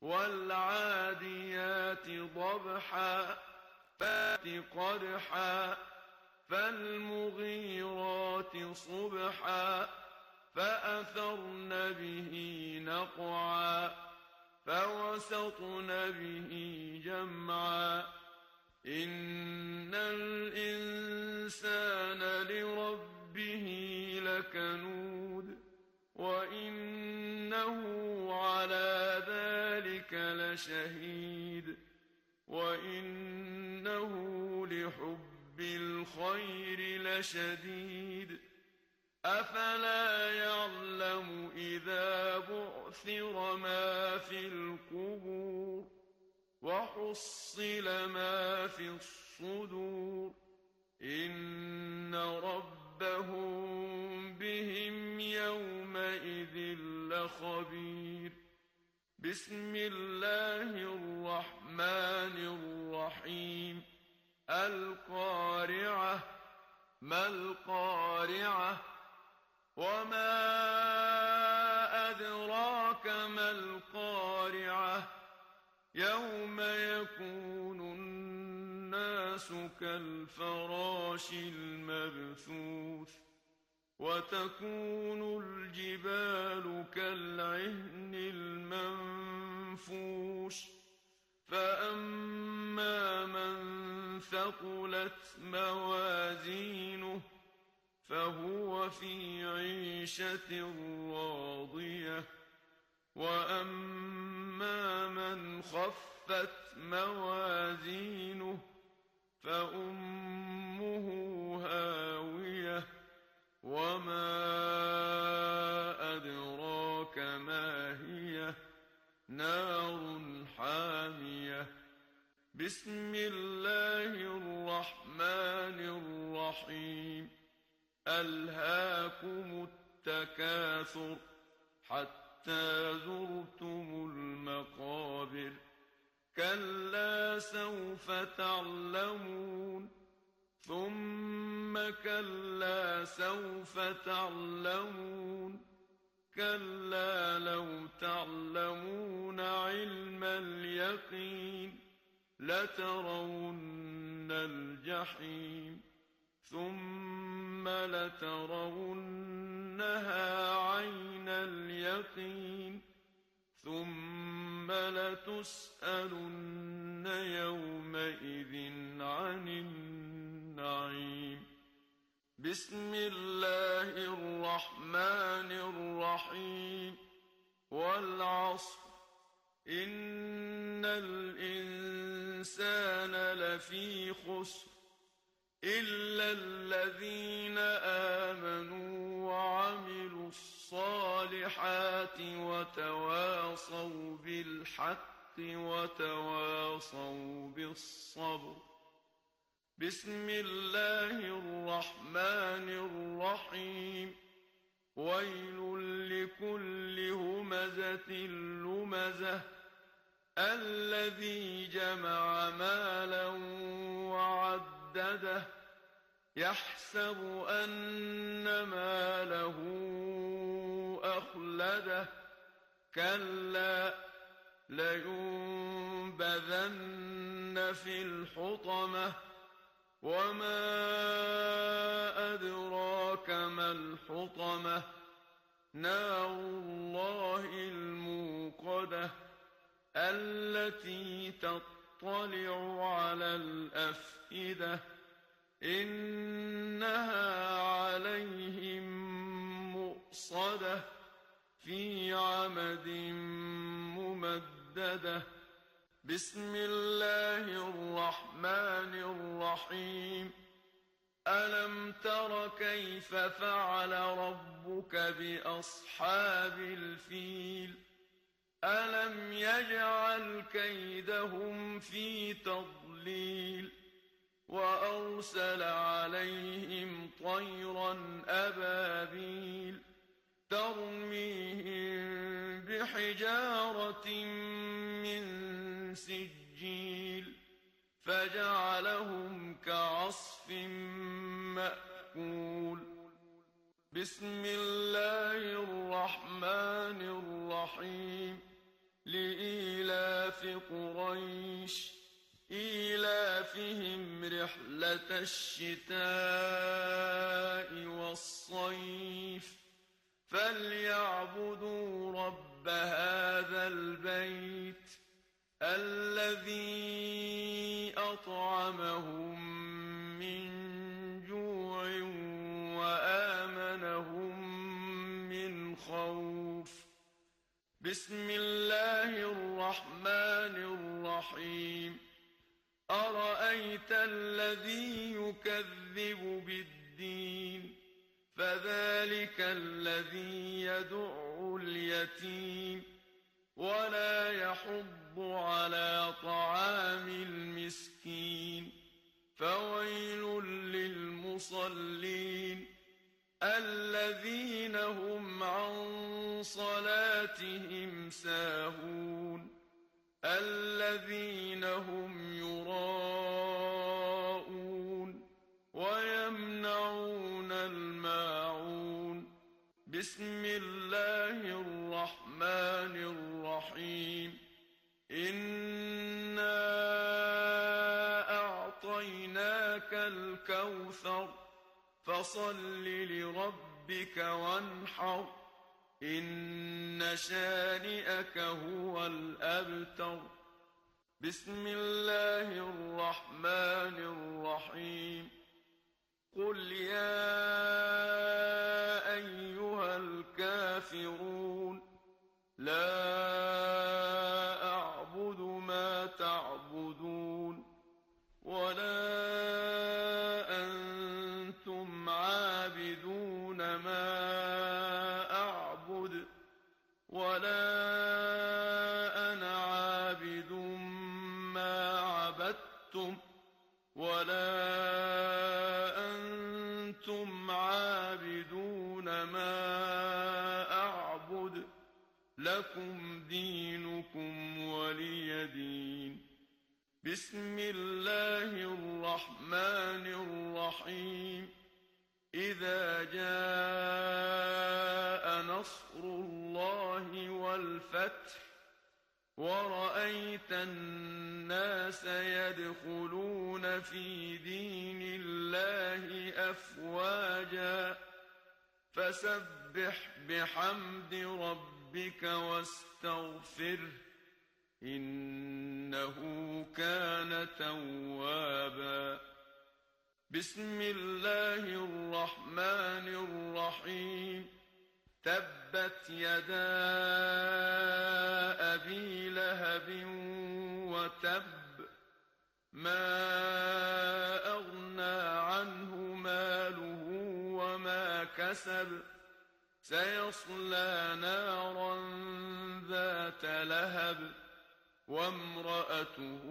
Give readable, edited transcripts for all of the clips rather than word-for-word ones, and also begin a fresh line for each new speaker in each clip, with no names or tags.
والعاديات ضبحا فات قدحا فالمغيرات صبحا فأثرن به نقعا فوسطن به جمعا إن الإنسان لربه لكنود وإنه على ذلك لشهيد وإنه لحب الخير لشديد أفلا يعلم إذا بعثر ما في القبور وحصل ما في الصدور إن ربهم بهم يومئذ لخبير بسم الله الرحمن الرحيم القارعة ما القارعة وما أدراك ما القارعة يوم يكون الناس كالفراش المبثوث وتكون الجبال كالعهن المنفوش فأما من ثقلت موازينه فهو في عيشة راضية وأما من خفت موازينه فأمه هاوية وما أدراك ما هي نار حامية بسم الله الرحمن الرحيم ألهاكم التكاثر حتى زرتم المقابر كلا سوف تعلمون ثم كلا سوف تعلمون كلا لو تعلمون علم اليقين لترون الجحيم ثم لترونها عين اليقين ثم لتسألن يومئذ عن النعيم بسم الله الرحمن الرحيم والعصر إن الإنسان لفي خسر إلا الذين آمنوا وعملوا الصالحات وتواصوا بالحق وتواصوا بالصبر بسم الله الرحمن الرحيم ويل لكل همزة لمزة الذي جمع مالا وعدده يحسب أن ماله أخلده كلا لينبذن في الحطمة وما أدراك ما الحطمة نار الله الموقدة التي تطلع على الأفئدة إنها عليهم مؤصدة في عمد ممددة بسم الله الرحمن الرحيم ألم تر كيف فعل ربك بأصحاب الفيل ألم يجعل كيدهم في تضليل وأرسل عليهم طيرا أبابيل ترميهم بحجارة من سجيل فجعلهم كعصف مأكول بسم الله الرحمن الرحيم لإيلاف لإيلاف قريش إيلافهم رحلة الشتاء والصيف فليعبدوا رب هذا البيت الذي أطعمهم من جوع وآمنهم من خوف. بسم الله الرحمن الرحيم. أرأيت الذي يكذب بالدين فذلك الذي يدع اليتيم ولا يحض على طعام المسكين فويل للمصلين الذين هم عن صلاتهم ساهون الذين هم يراءون ويمنعون الماعون. بسم الله الرحمن الرحيم. إنا أعطيناك الكوثر فصل لربك وانحر إن شانئك هو الأبتر. بسم الله الرحمن الرحيم. قل يا أيها الكافرون لا أعبد ما تعبدون ولا أنتم عابدون ما أعبد ولا أنا عابد ما عبدتم ولا أنتم عابدون ما أعبد لكم دينكم ولي دين. بسم الله الرحمن الرحيم. إذا جاء نصر الله والفتح ورأيت الناس يدخلون في دين الله أفواجا فسبح بحمد ربك واستغفره إنه كان توابا. بسم الله الرحمن الرحيم. تبت يدا أبي لهب وتب ما أغنى عنه ماله وما كسب سيصلى نارا ذات لهب وامرأته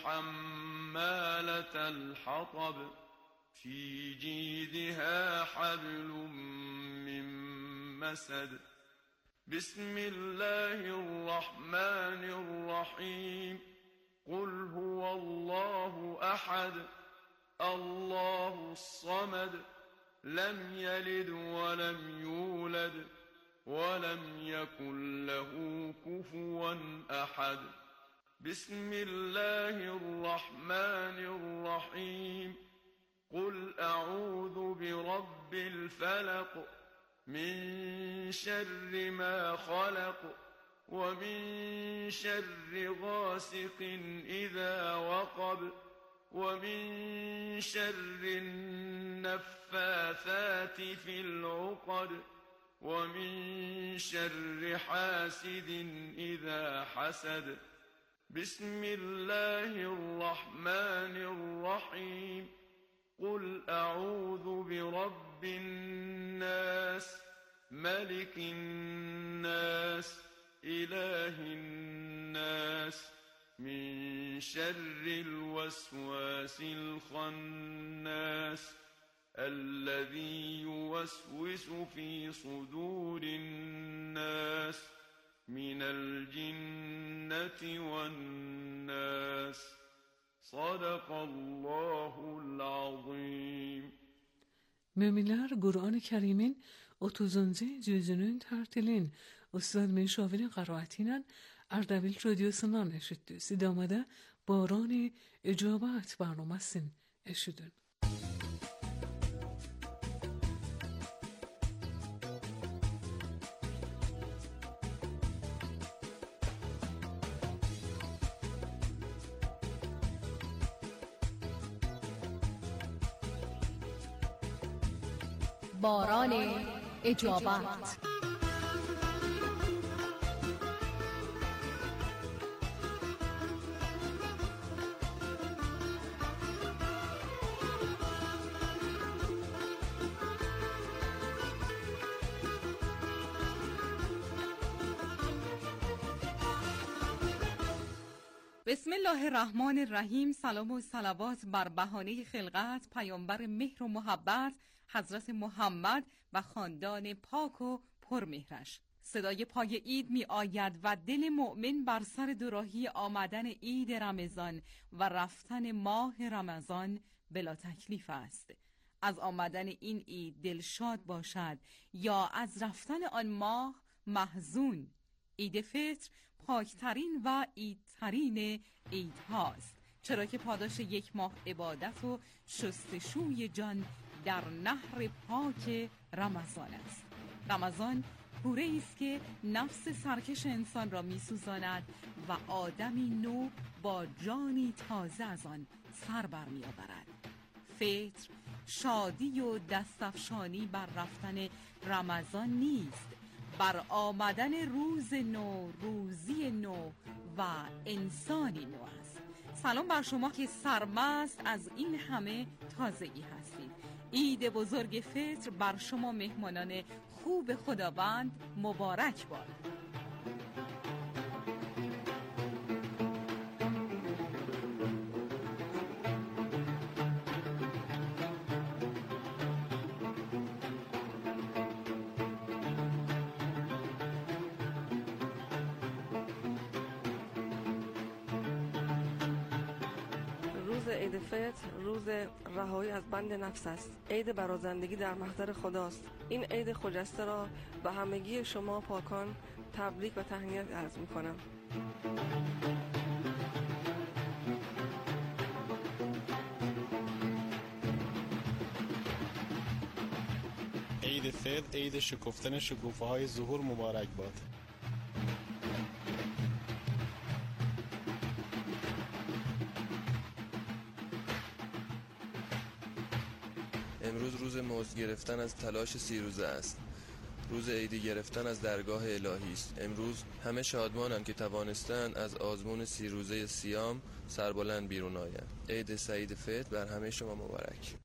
حمالة الحطب في جيدها حبل من مسد. بسم الله الرحمن الرحيم. قل هو الله أحد الله الصمد لم يلد ولم يولد ولم يكن له كفوا أحد. بسم الله الرحمن الرحيم. قل أعوذ برب الفلق من شر ما خلق ومن شر غاسق إذا وقب ومن شر النفاثات في العقد ومن شر حاسد إذا حسد. بسم الله الرحمن الرحيم. قل أعوذ برب الناس ملك الناس إله الناس من شر الوسواس الخناس الذي يوسوس في صدور الناس من الجنة والناس. صدق الله العظيم.
Müminler Kur'an-ı Kerim'in 30. cüzünün tartilin Ustad Meşavir'in qaraatiyle Ardabil Radyosu'ndan eşitti. Sidamada Baran İcabet barnamasını eşidin.
باران اجابت.
بسم الله الرحمن الرحیم. سلام و صلوات بر بهانه خلقت پیامبر مهر و محبت حضرت محمد و خاندان پاک و پرمهرش. صدای پای عید می آید و دل مؤمن بر سر دوراهی آمدن عید رمضان و رفتن ماه رمضان بلا تکلیف است. از آمدن این عید دلشاد باشد یا از رفتن آن ماه محزون. عید فطر پاکترین و عیدترین عید هاست، چرا که پاداش یک ماه عبادت و شستشوی جان در نهر پاک رمضان است. رمضان پوره است که نفس سرکش انسان را می سوزاند و آدمی نو با جانی تازه از آن سر بر می آورد. فطر شادی و دستفشانی بر رفتن رمضان نیست، بر آمدن روز نو، روزی نو و انسانی نو است. سلام بر شما که سرمست از این همه تازگی هستید. عید بزرگ فطر بر شما مهمانان خوب خداوند مبارک باد.
روز عید فطر روز رهایی از بند نفس است. عید برازندگی در محضر خداست. این عید خجسته را به همگی شما پاکان تبریک و تهنیت عرض می‌کنم.
عید فطر عید شکفتن شکوفه‌های ظهور مبارک باد.
امروز روز موز گرفتن از تلاش 30 روزه است. روز عیدی گرفتن از درگاه الهی است. امروز همه شادمانند که توانستند از آزمون 30 روزه صیام سربلند بیرون آیند. عید سعید فطر بر همه شما مبارک.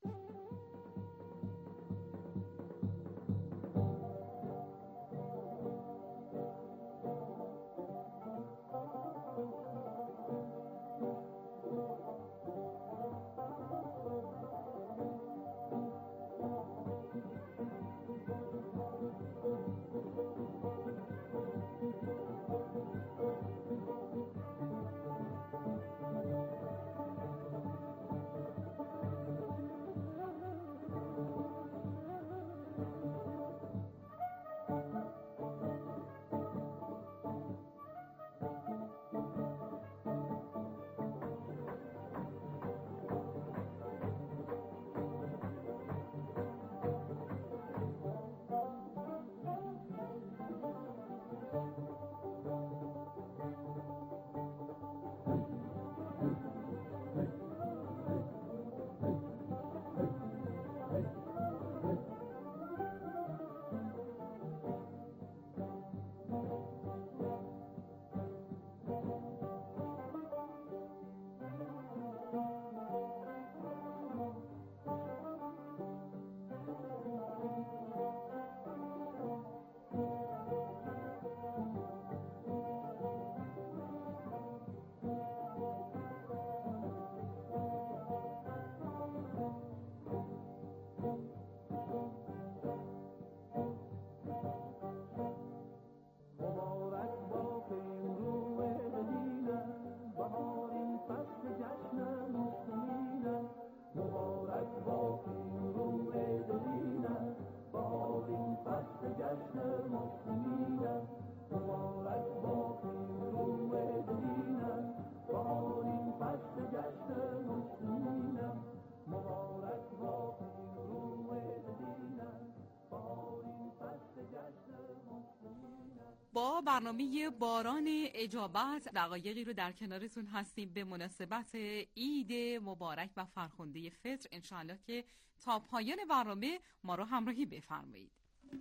با برنامه باران اجابت دقایقی رو در کنارتون هستیم به مناسبت عید مبارک و فرخنده فطر. انشاءالله که تا پایان برنامه ما رو همراهی بفرمایید.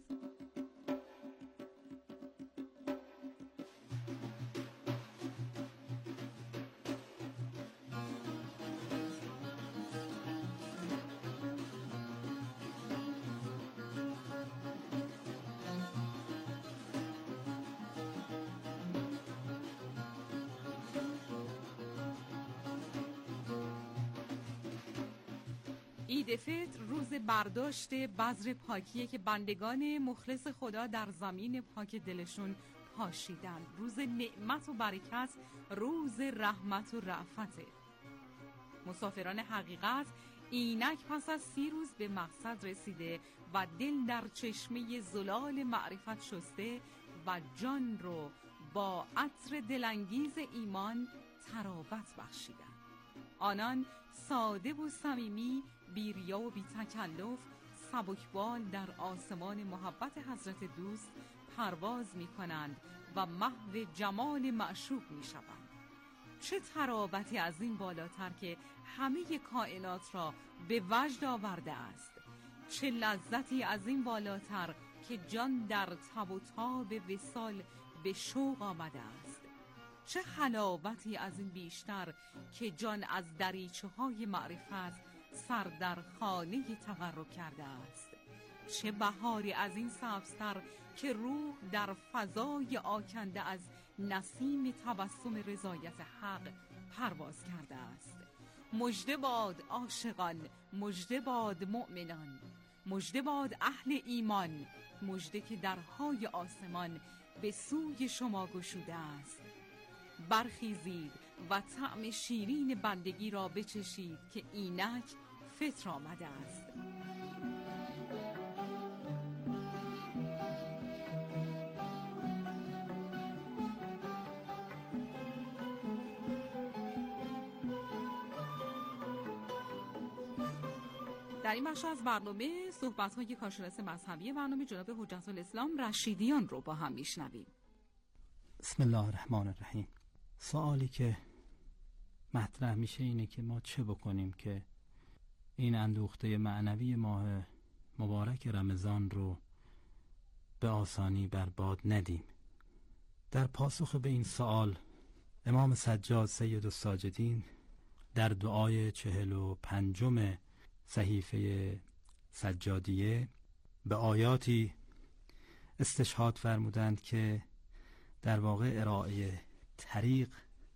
عید فطر روز برداشت بذر پاکیه که بندگان مخلص خدا در زمین پاک دلشون پاشیدن. روز نعمت و برکت، روز رحمت و رأفته. مسافران حقیقت اینک پس از 30 روز به مقصد رسیده و دل در چشمه زلال معرفت شسته و جان رو با عطر دلانگیز ایمان تراوت بخشیدن. آنان ساده و صمیمی، بی ریا و بی تکلف، سبکبال در آسمان محبت حضرت دوست پرواز می کنند و محو جمال معشوق می شوند. چه تراوتی از این بالاتر که همه کائنات را به وجد آورده است. چه لذتی از این بالاتر که جان در تب و تاب وصال به شوق آمده است. چه حلاوتی از این بیشتر که جان از دریچه های معرفت سر در خانه تقرب کرده است. چه بهاری از این سبزتر که روح در فضای آکنده از نسیم تبسم رضایت حق پرواز کرده است. مژده باد عاشقان، مژده باد مؤمنان، مژده باد اهل ایمان، مژده که درهای آسمان به سوی شما گشوده است. برخیزید و طعم شیرین بندگی را بچشید که اینک فطر آمده است. در این بخش از برنامه صحبت‌های کارشناس مذهبی برنامه جناب حجت الاسلام رشیدیان رو با هم میشنویم.
بسم الله الرحمن الرحیم. سوالی که مطرح میشه اینه که ما چه بکنیم که این اندوخته معنوی ماه مبارک رمضان رو به آسانی برباد ندیم. در پاسخ به این سوال امام سجاد سید الساجدین در دعای 45 صحیفه سجادیه به آیاتی استشهاد فرمودند که در واقع ارائه طریق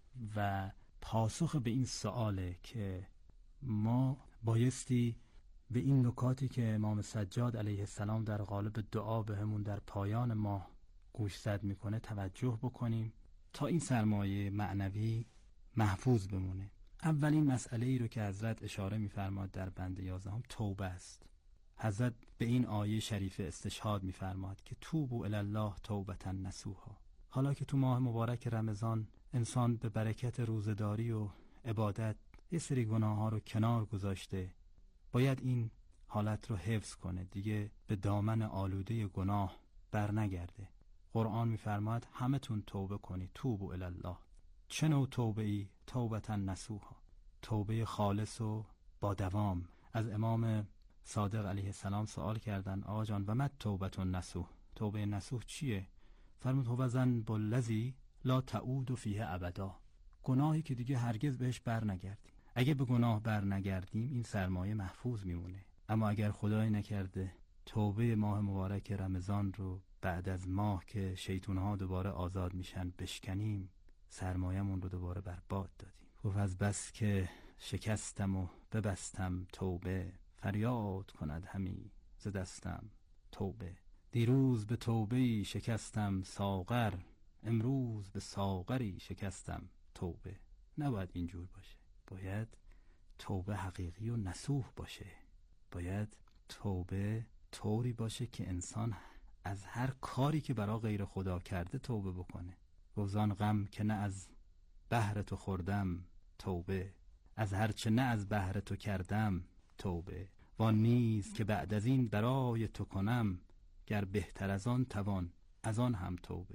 و پاسخ به این سؤاله که ما بایستی به این نکاتی که امام سجاد علیه السلام در قالب دعا به همون در پایان ماه گوشزد میکنه توجه بکنیم تا این سرمایه معنوی محفوظ بمونه. اولین مسئله ای رو که حضرت اشاره میفرماد در بند 11 توبه است. حضرت به این آیه شریفه استشهاد میفرماد که توبوا الی الله توبة نصوحا. حالا که تو ماه مبارک رمضان انسان به برکت روزداری و عبادت یه سری گناه ها رو کنار گذاشته، باید این حالت رو حفظ کنه، دیگه به دامن آلوده گناه بر نگرده. قرآن میفرماد همه تون توبه کنی، توبوا الی الله. چه نوع توبه ای؟ توبة نصوحا، توبه خالص و با دوام. از امام صادق علیه السلام سوال کردن آقا جان و مت توبة نصوح، توبه نصوح چیه؟ فرمود هو ذنب الذی لا تعود فیه ابدا، گناهی که دیگه هرگز بهش بر نگردیم. اگه به گناه بر نگردیم این سرمایه محفوظ میمونه، اما اگر خدای نکرده توبه ماه مبارک رمضان رو بعد از ماه که شیطونها دوباره آزاد میشن بشکنیم، سرمایه‌مون رو دوباره برباد دادیم. گفت از بس که شکستم و ببستم توبه، فریاد کند همی ز دستم توبه. دیروز به توبه‌ای شکستم ساغر، امروز به ساغری شکستم توبه. نباید اینجور باشه، باید توبه حقیقی و نصوح باشه. باید توبه طوری باشه که انسان از هر کاری که برای غیر خدا کرده توبه بکنه. گوزان غم که نه از بهر تو خوردم توبه، از هر چه نه از بهر تو کردم توبه. وان نیز که بعد از این برای تو کنم، گر بهتر از آن توان از آن هم توبه.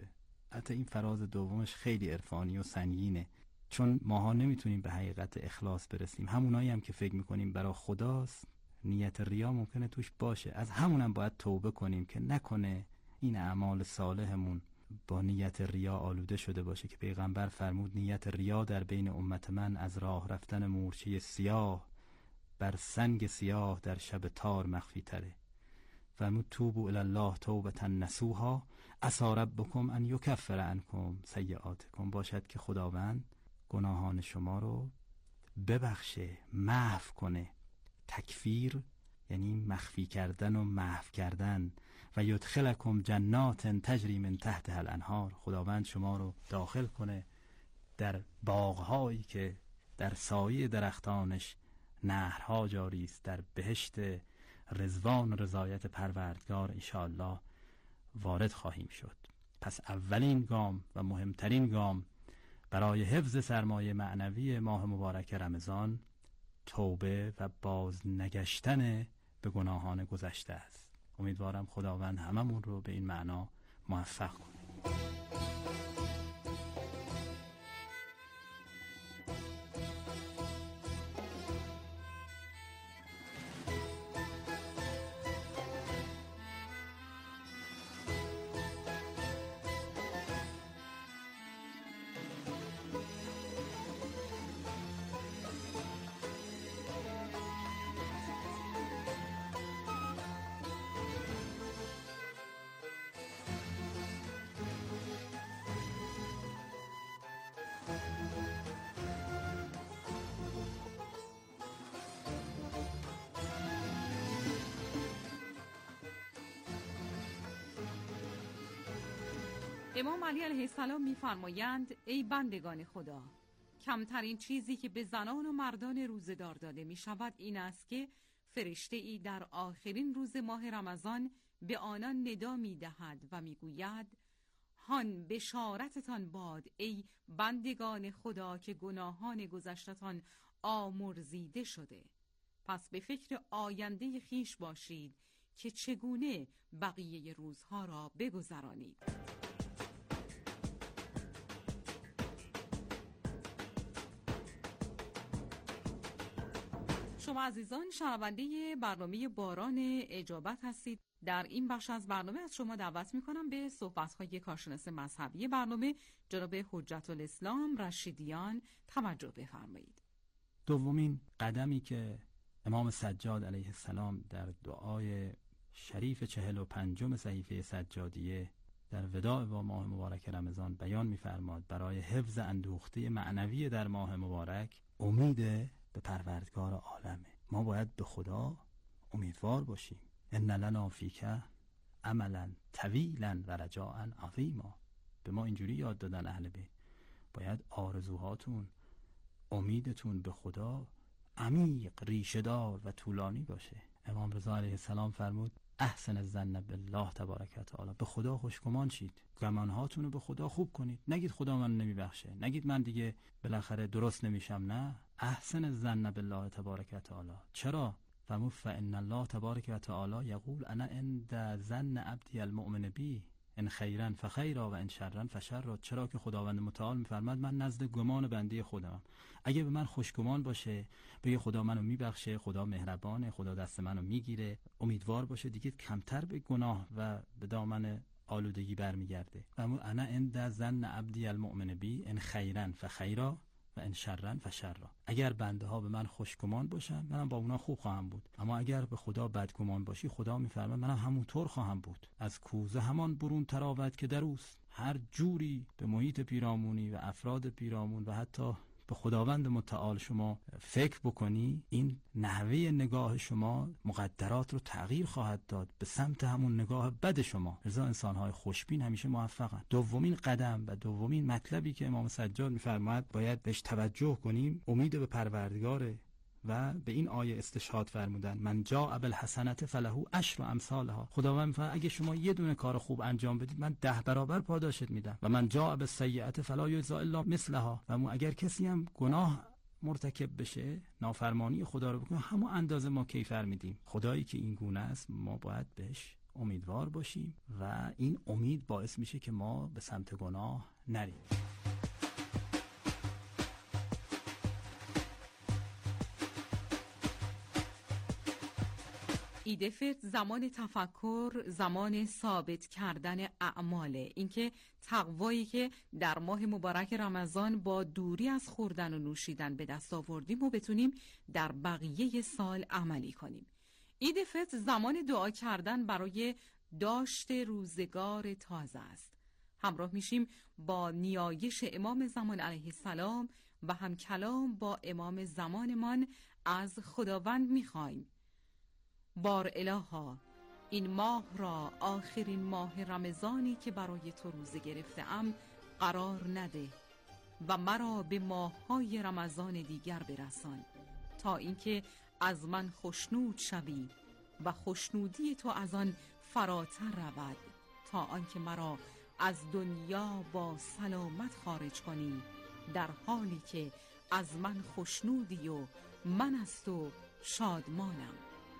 حتی این فراز دومش خیلی عرفانی و سنگینه، چون ماها نمیتونیم به حقیقت اخلاص برسیم. همونایی هم که فکر میکنیم برای خداست، نیت ریا ممکنه توش باشه. از همونم باید توبه کنیم که نکنه این اعمال صالحمون با نیت ریا آلوده شده باشه، که پیغمبر فرمود نیت ریا در بین امت من از راه رفتن مورچه سیاه بر سنگ سیاه در شب تار مخفی تره. فرمود توبوا الی الله توبة نصوحا عسی ربکم ان یکفر عنکم سیئاتکم. باشد که خداوند گناهان شما رو ببخشه، محو کنه. تکفیر یعنی مخفی کردن و محو کردن. و یدخلکم جنات تجری من تحتها الانهار. خداوند شما رو داخل کنه در باغ‌هایی که در سایه درختانش نهرها جاری است، در بهشت رضوان و رضایت پروردگار انشاءالله وارد خواهیم شد. پس اولین گام و مهمترین گام برای حفظ سرمایه معنوی ماه مبارک رمضان توبه و باز نگشتن به گناهان گذشته است. امیدوارم خداوند هممون رو به این معنا موفق کنه.
امام علی علیه السلام می‌فرمایند ای بندگان خدا، کمترین چیزی که به زنان و مردان روزه‌دار داده می‌شود این است که فرشته‌ای در آخرین روز ماه رمضان به آنان ندا می‌دهد و می‌گوید هان بشارتتان باد ای بندگان خدا که گناهان گذشتتان آمرزیده شده. پس به فکر آینده خیش باشید که چگونه بقیه روزها را بگذرانید. شما عزیزان شنونده برنامه باران اجابت هستید. در این بخش از برنامه از شما دعوت می‌کنم به صحبت‌های کارشناس مذهبی برنامه جناب حجت الاسلام رشیدیان توجه بفرمایید.
دومین قدمی که امام سجاد علیه السلام در دعای شریف 45 صحیفه سجادیه در وداع با ماه مبارک رمضان بیان می‌فرماد برای حفظ اندوخته معنوی در ماه مبارک امید به پروردگار عالمه. ما باید به خدا امیدوار باشیم. ان لنا فیک عملا طویلا و رجاء عظیما. به ما اینجوری یاد دادن اهل بیت. باید آرزوهاتون، امیدتون به خدا عمیق، ریشه‌دار و طولانی باشه. امام رضا علیه السلام فرمود احسن الظن بالله تبارک و تعالی. به خدا خوشگمان شید، گمانهاتون رو به خدا خوب کنید. نگید خدا من نمیبخشه، نگید من دیگه بالاخره درست نمیشم. نه، احسن الظن بالله تبارک و تعالی. چرا؟ فرمود فان الله تبارک و تعالی یقول انا عند ظن عبدی المؤمن بی ان خیرا فخیرا و ان شرا فشرا. چرا که خداوند متعال میفرماد من نزد گمان بنده خودم. اگه به من خوشگمان باشه، بگه خدا منو میبخشه، خدا مهربانه، خدا دست منو میگیره، امیدوار باشه، دیگه کمتر به گناه و به دامن آلودگی برمیگرده. اما انا عند ظن عبدی المؤمن بی ان خیرا فخیرا و ان شرا فشرا. اگر بنده ها به من خوشگمان باشن، منم با اونا خوب خواهم بود. اما اگر به خدا بدگمان باشی، خدا میفرماید منم همونطور خواهم بود. از کوزه همان برون تراود که در اوست. هر جوری به محیط پیرامونی و افراد پیرامون و حتی به خداوند متعال شما فکر بکنی، این نحوه نگاه شما مقدرات رو تغییر خواهد داد به سمت همون نگاه بد شما. لذا انسان‌های خوشبین همیشه موفقن. دومین قدم و دومین مطلبی که امام سجاد می‌فرماید باید بهش توجه کنیم، امید به پروردگاره و به این آیه استشهاد فرمودن من جاء بالحسنة فله عشر امثالها. خداوند میفرماید اگه شما یه دونه کار خوب انجام بدید من 10 برابر پاداشت میدم. و من جاء بالسیئة فلا یجزی الا مثلها. و اگر کسی هم گناه مرتکب بشه، نافرمانی خدا رو بکنه، همون اندازه ما کیفر میدیم. خدایی که این گونه است ما باید بهش امیدوار باشیم و این امید باعث میشه که ما به سمت گناه نریم.
عید فطر زمان تفکر، زمان ثابت کردن اعماله. اینکه تقوایی که در ماه مبارک رمضان با دوری از خوردن و نوشیدن به دست آوردیم و بتونیم در بقیه سال عملی کنیم. عید فطر زمان دعا کردن برای داشت روزگار تازه است. همراه میشیم با نیایش امام زمان علیه السلام و هم کلام با امام زمانمان از خداوند میخوایم: بار الها، این ماه را آخرین ماه رمضانی که برای تو روزه گرفته‌ام قرار نده و مرا به ماه‌های رمضان دیگر برسان، تا اینکه از من خوشنود شوی و خوشنودی تو از آن فراتر رود، تا آنکه مرا از دنیا با سلامت خارج کنی، در حالی که از من خوشنودی و من از تو شادمانم.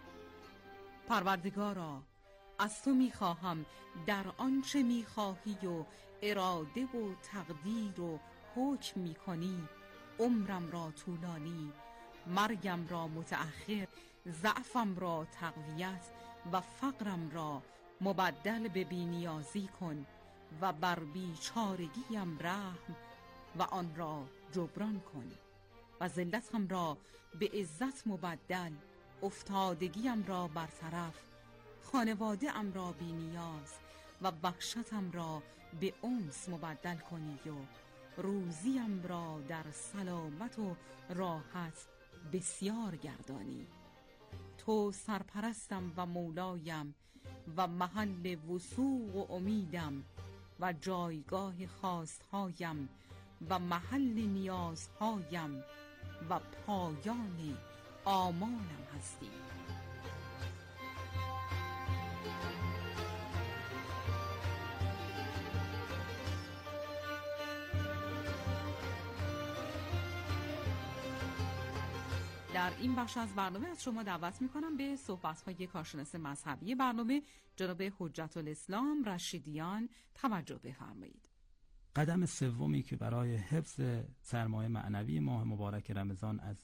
پروردگارا، از تو میخواهم در آنچه میخواهی و اراده و تقدیر و حکم میکنی عمرم را طولانی، مرگم را متأخر، ضعفم را تقویت و فقرم را مبدل به بی‌نیازی کن و بر بیچارگیم رحم و آن را جبران کن و ذلتم را به عزت مبدل، افتادگیم را برطرف، خانواده ام را بی نیاز و وحشتم را به انس مبدل کنی و روزیم را در سلامت و راحت بسیار گردانی. تو سرپرستم و مولایم و محل وثوق و امیدم و جایگاه خواستهایم و محل نیازهایم و پایان آمالم هستی. در این بخش از برنامه از شما دعوت می‌کنم به صحبت‌های کارشناس مذهبی برنامه جناب حجت الاسلام رشیدیان توجه بفرمایید.
قدم سومی که برای حفظ سرمایه معنوی ماه مبارک رمضان از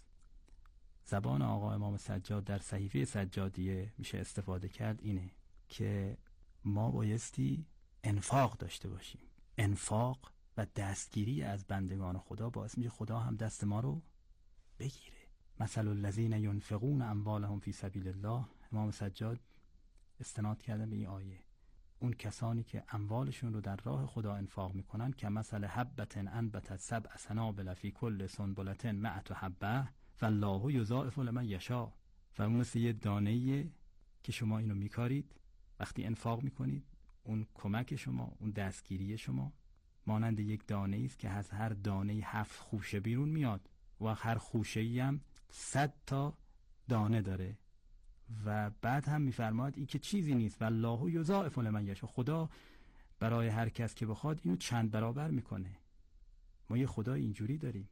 زبان آقا امام سجاد در صحیفه سجادیه میشه استفاده کرد اینه که ما بایستی انفاق داشته باشیم. انفاق و دستگیری از بندگان خدا باعث میشه خدا هم دست ما رو بگیره. مثل الذین ینفقون اموالهم فی سبیل الله، امام سجاد استناد کردن به این آیه. اون کسانی که اموالشون رو در راه خدا انفاق میکنن که مثل حبة انبتت سبع سنابل فی کل سنبلة مئة حبة والله یضاعف لمن یشاء. و اون مثل یه دانه‌ایه که شما اینو میکارید، وقتی انفاق میکنید اون کمک شما، اون دستگیری شما مانند یک دانه‌ای است که از هر دانه‌ای 7 خوشه بیرون میاد و هر خوشه‌ای هم 100 تا دانه داره. و بعد هم میفرماد این که چیزی نیست والله یضاعف لمن یشاء، خدا برای هر کس که بخواد اینو چند برابر میکنه. ما یه خدا اینجوری داریم.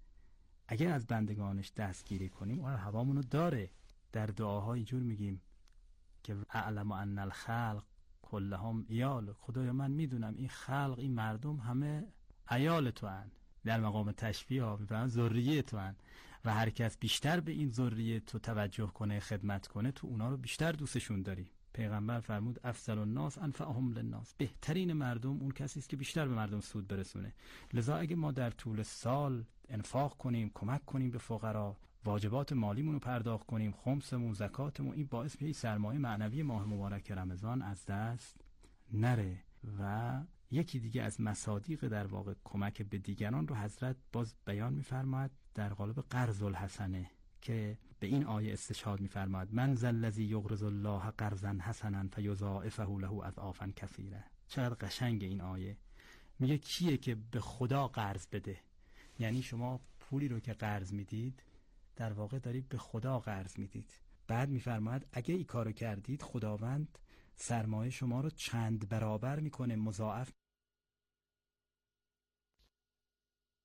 اگر از بندگانش دستگیری کنیم اون هوامونو داره. در دعاها اینجور میگیم که اعلم ان الخلق کلهم عیال، خدایا من میدونم این خلق، این مردم همه عیال تو هن. در مقام تشبیه ها میفرمان ذریه تو هن و هر کس بیشتر به این ذریه تو توجه کنه، خدمت کنه، تو اونا رو بیشتر دوستشون داری. پیغمبر فرمود افضل الناس انفعهم للناس، بهترین مردم اون کسی است که بیشتر به مردم سود برسونه. لذا اگه ما در طول سال انفاق کنیم، کمک کنیم به فقرا، واجبات مالیمون رو پرداخت کنیم، خمسمون، زکاتمون، این باعث میشه سرمایه معنوی ماه مبارک رمضان از دست نره. و یکی دیگه از مصادیق در واقع کمک به دیگران رو حضرت باز بیان می‌فرماید در قالب قرض الحسنه که به این آیه استشهاد می‌فرماید من ذا الذی یقرض الله قرضا حسنا فیضاعفه له اضعافا کثیره. چقدر قشنگ این آیه. میگه کیه که به خدا قرض بده، یعنی شما پولی رو که قرض میدید در واقع دارید به خدا قرض میدید. بعد می‌فرماید اگه این کارو کردید خداوند سرمایه شما رو چند برابر میکنه، مضاعف